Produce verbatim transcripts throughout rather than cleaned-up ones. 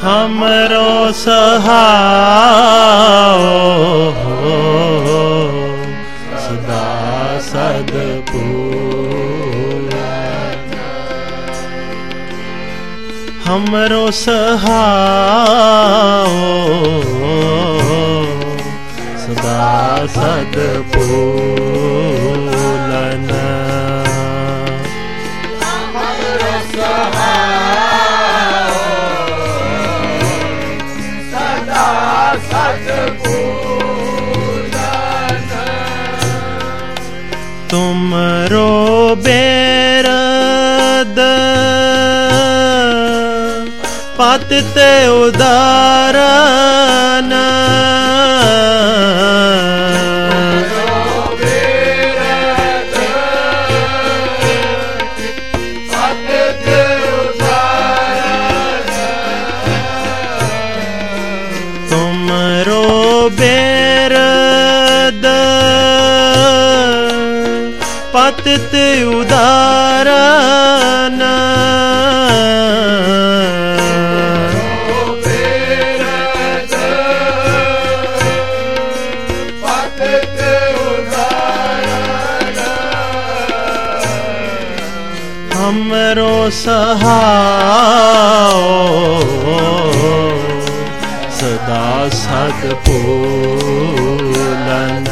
हमरो सहाओ सदा सद्पूरन। हमरो सहाओ सदा सद्पूरन। हमरो तुमरो बेरद पातते उदारन। तुमरो बेरद पतित उदारन। हमरो सहाओ सदा सद्पूरन।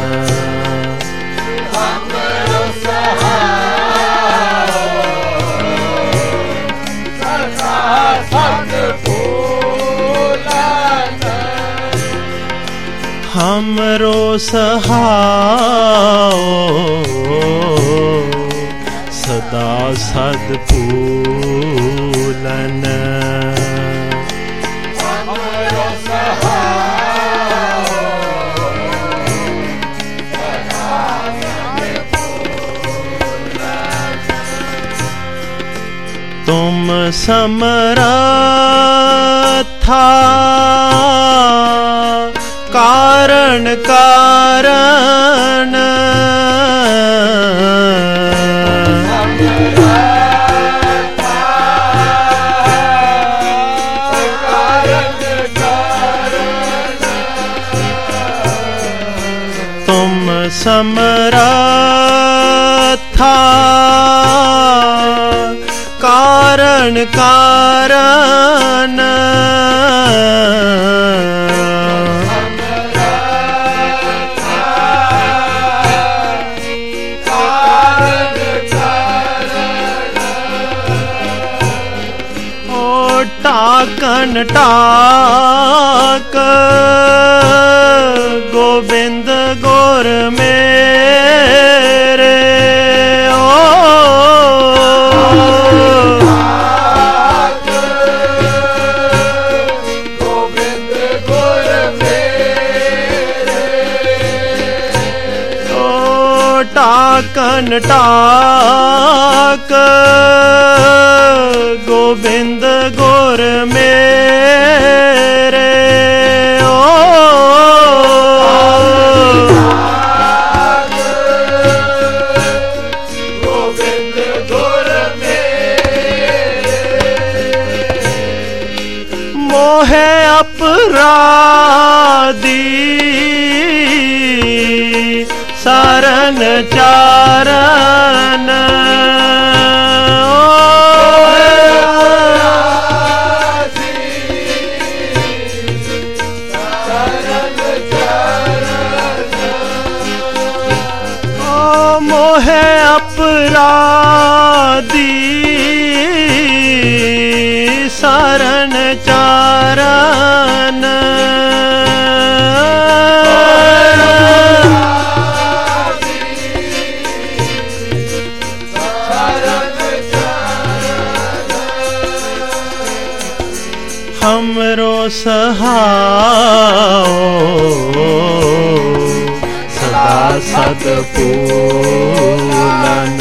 हमरो सहाओ सदा सद्पूरन। हमरो तुम समरथा कारण कारण। तुम समरथा कारण कारण। टाकन टाक गोविंद गोर मेरे ओ। गोविंद गोर मेरे ओ टाकन टाक गोविंद गोर मेरे ओ। गोविंद गोर मेरे मोहे अपराधी शरण चारण। मोहे अपराधी शरण चारण। हमरो सहाओ सदा सद्पूरन।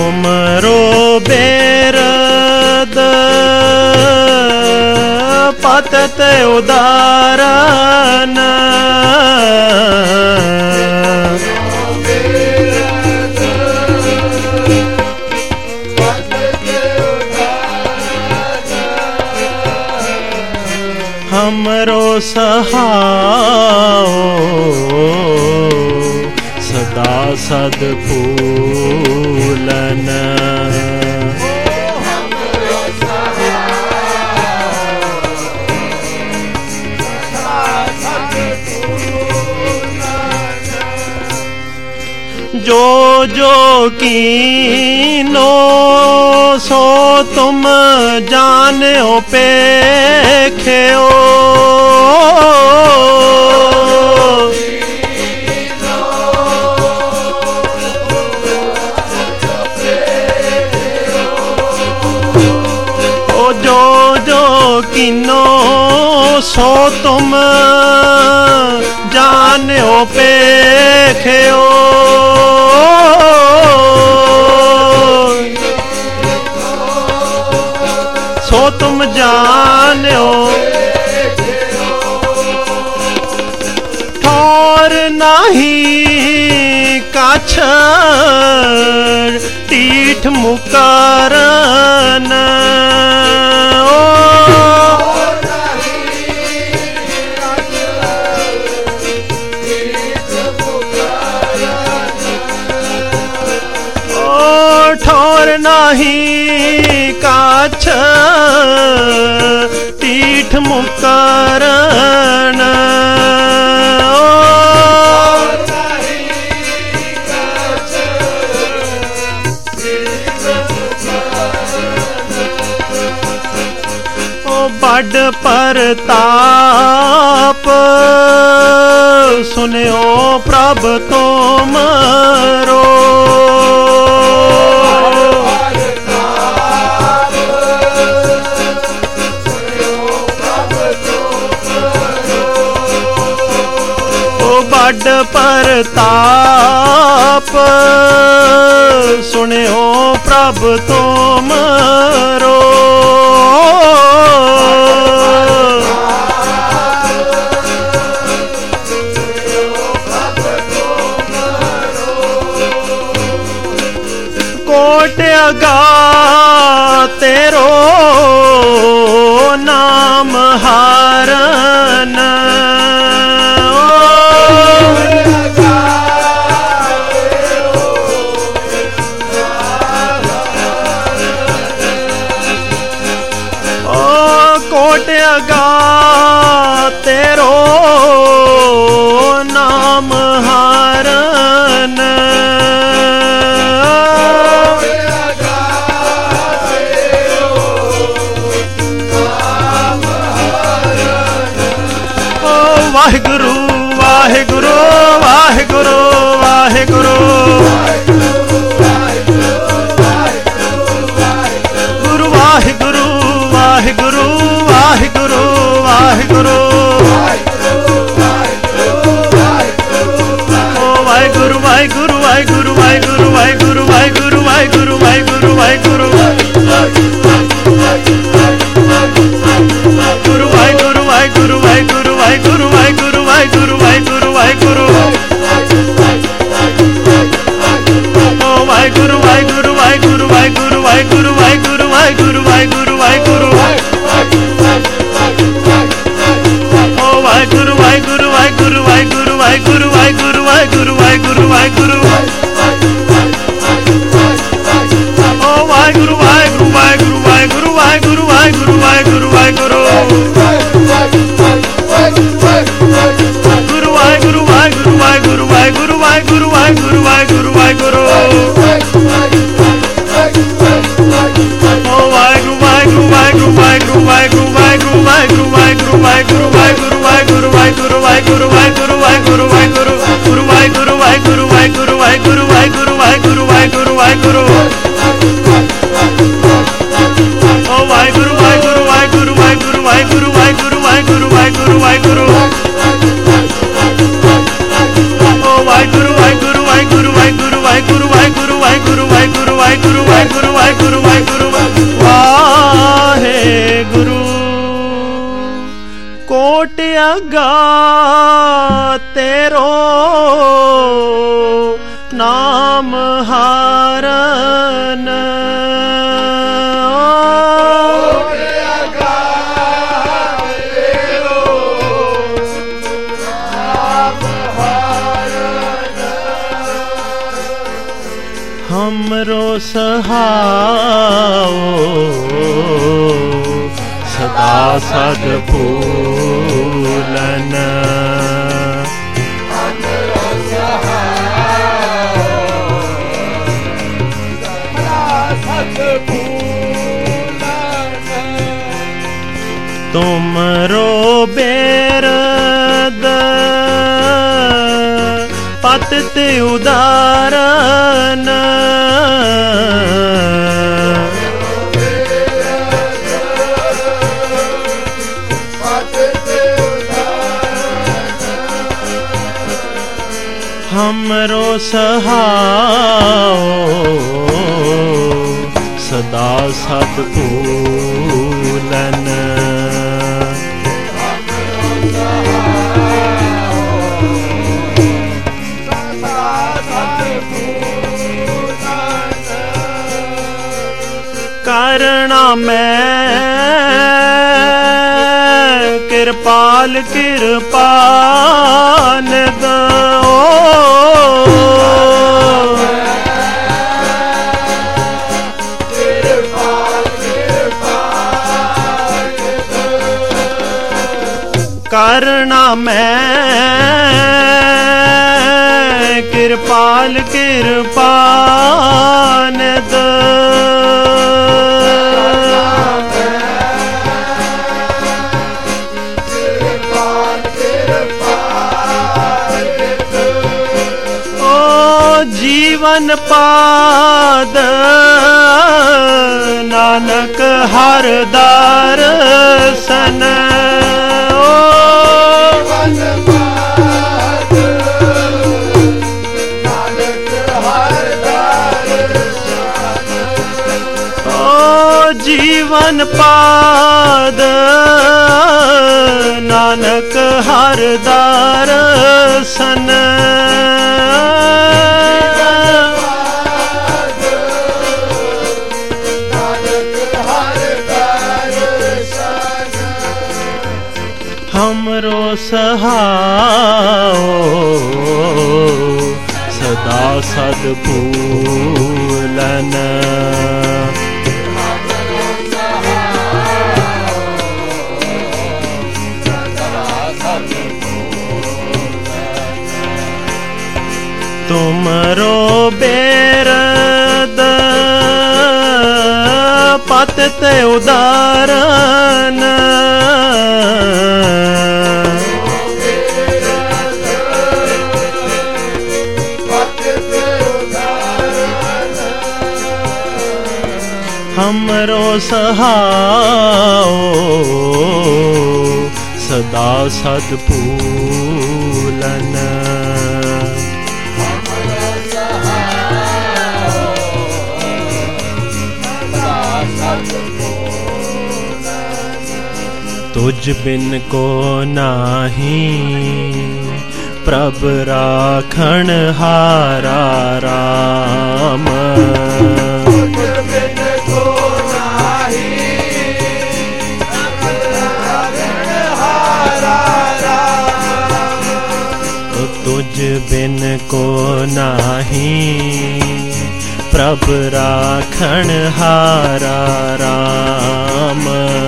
तुमरो बेरद पतत उदारन हमरो सहाओ सदा सदफूलन जो जो कीनो सो तुम जानो पेख्यो ओ जो जो कीनो सो तुम जानो पेख्यो सो तुम जानो ठौर नहीं काछर तीठ मुकारन ठौर नहीं काछ तीठ मुकारन ओ बड़ परताप सुनियो प्रभ तुमरो बड़ परताप सुनियो प्रभ तुमरो कोट अगा तेरो नाम हारन कोट अगा तेरो नाम हारन ओ वाहिगुरु वाहिगुरु वाहिगुरु वाहिगुरु गुरु वाहिगुरु वाहिगुरु वाहिगुरु वाहिगुरु ओ वाहिगुरु वाहिगुरु वाहिगुरु वाहिगुरु वाहिगुरु वाहिगुरु वाहिगुरु वाहिगुरु वाहिगुरु गुरु वाहिगुरु वाहिगुरु वाहिगुरु वाहिगुरु वाहिगुरु वाहिगुरु वाहिगुरु वाहिगुरु ओ वाहिगुरु वाहिगुरु वाहिगुरु वाहिगुरु वाहिगुरु वाहिगुरु वाहिगुरु वाहिगुरु वाहिगुरु ओ वाहिगुरु वाहिगुरु वाहिगुरु वाहिगुरु वाहिगुरु वाहिगुरु वाहिगुरु वाहिगुरु वाहिगुरु ओ वाहिगुरु वाहिगुरु वाहिगुरु वाहिगुरु वाहिगुरु वाहिगुरु वाहिगुरु वाहिगुरु गुरु वाहिगुरु वाहिगुरु वाहिगुरु वाहिगुरु वाहिगुरु वाहिगुरु वाहिगुरु वाहिगुरु ओ वाहिगुरु वाहिगुरु वाहिगुरु वाहिगुरु वाहिगुरु वाहिगुरु वाहिगुरु वाहिगुरु वाहिगुरु वाहिगुरु वाहिगुरु वाहिगुरु वाहिगुरु वाहिगुरु वाहिगुरु वाहिगुरु गुरु वाहिगुरु वाहिगुरु वाहिगुरु वाहिगुरु वाहिगुरु वाहिगुरु वाहिगुरु वाहिगुरु ओ वाहिगुरु वाहिगुरु वाहिगुरु वाहिगुरु वाहिगुरु वाहिगुरु वाहिगुरु वाहिगुरु वाहिगुरु ओ वाहिगुरु वाहिगुरु वाहिगुरु वाहिगुरु वाहिगुरु वाहिगुरु वाहिगुरु वाहिगुरु वाहिगुरु वाहिगुरु वाहिगुरु वाहिगुरु वाहिगुरु नाम हारन हमरो सहाओ सदा सद फूलन तुमरो बेरद पत उदारन हमरो सहाओ सदा सद्फूलन करना मैं कृपाल कृपान दो करना मैं कृपाल कृपान दो जीवन पाद नानक हर दर्शन ओ जीवन पाद नानक हर दर्शन हमरो सहाओ सदा सद्फूलन तुमरो बेरद पत उदारन हमरो सहाओ सदा सद्फूलन तुझ बिन को नाही प्रभ राखण हारा राम तुझ बिन को नाही प्रभ राखण हारा राम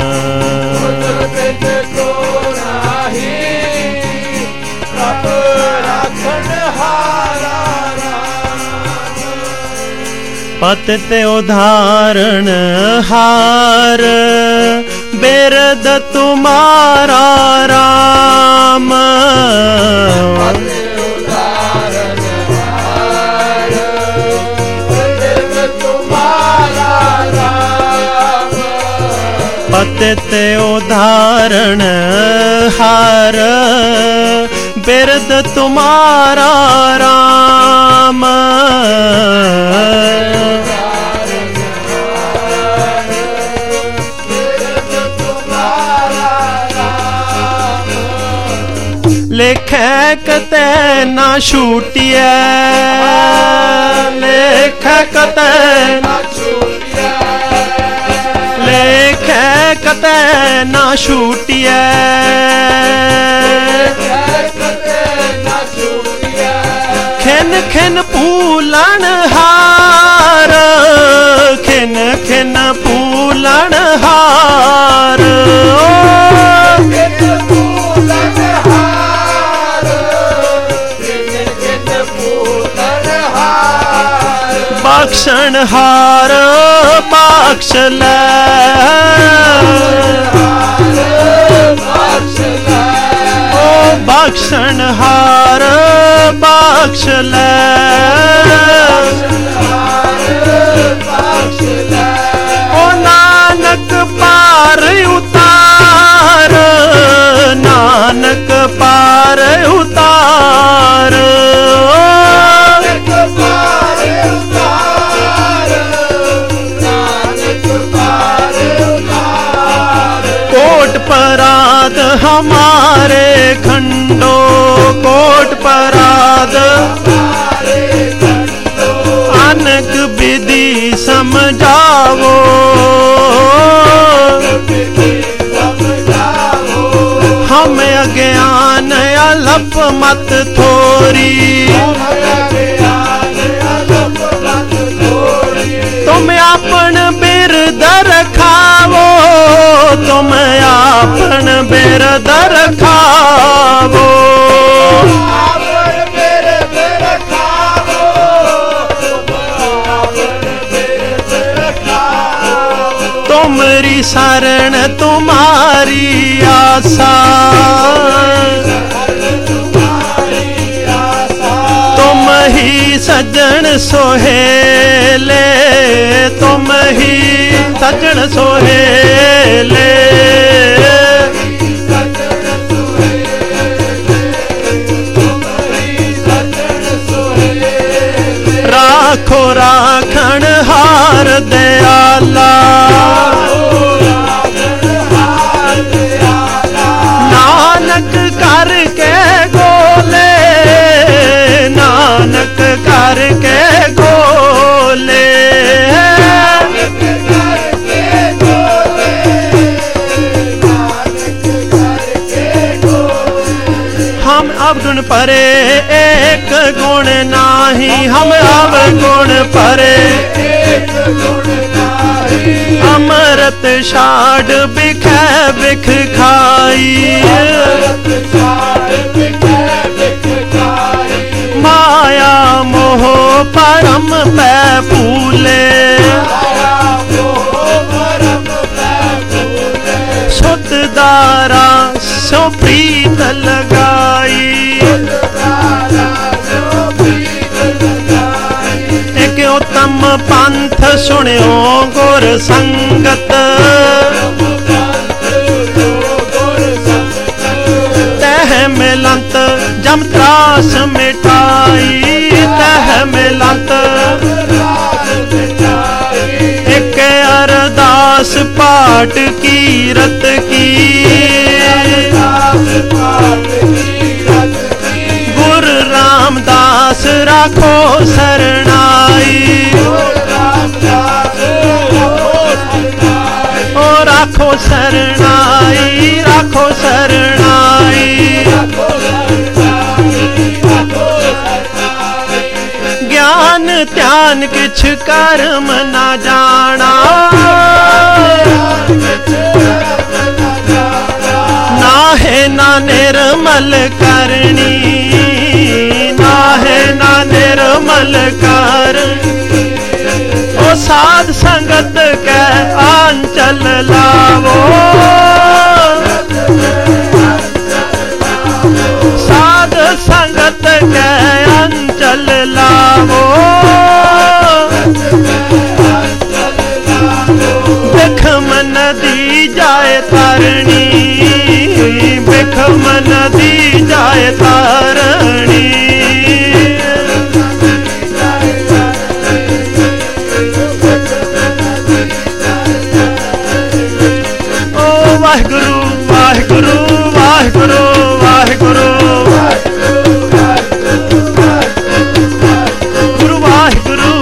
पत ते उदाहरण हार बेरद तुम्हारा राम पत ते उदाहरण हार बिरद तुम्हारा राम लेखे कते ना छूटिए लेखे कते लेखे कते ना छूटिए खिन खिन फूलन हार खिन खिन फूलन हार बख्शन हार बख्श ले ओ बख्शन हार बख्श ले ओ नानक पार उतार नानक पार उतार कोट पराध हमारे खंडो कोट पराध अनक विधि समझावो हम अज्ञान अलप मत थोरी तुम अपन बिरद रखावो तुम अपन बिरद रखावो तुमरी शरण तुम्हारी आशा तुम ही सजन सोहेले तुम ही सजन सोहेले राखो राखण हार दयाला नानक करके गोले नानक करके गोले हम अवगुण परे एक गुण नाही हम अवगुण परे अमृत छाड़ बिख बिख खाई माया मोह परम पै फूले सुत दारा सो प्रीत लगाई एक उत्तम पंथ सुनियो गुर संगत तह मिलंत जम त्रास मिटाई तह मिलंत एक अरदास पाठ कीरत की गुरु रामदास राखो शरणाई ओ राखो शरणाई राखो शरणाई ज्ञान ध्यान किछ कर्म न जाना नाहे ना निर्मल करनी नाहे ना निर्मल करनी ओ साध संगत के आंचल लावो साध संगत के अंचल लावो बिखम नदी जाए तरणी बिखम नदी जाए तरणी ओ वाहिगुरु वाहिगुरु वाहिगुरु वाहिगुरु गुरु वाहिगुरु